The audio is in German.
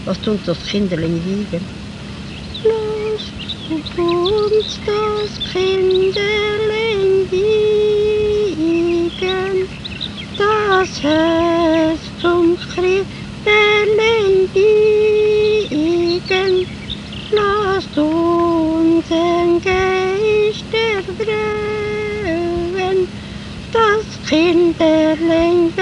Was tut das Kinderlein wiegen? Lasst uns das Kinderlein wiegen, das Herz zum Christlein wiegen. Lasst unseren Geist erfreuen, das Kinderlein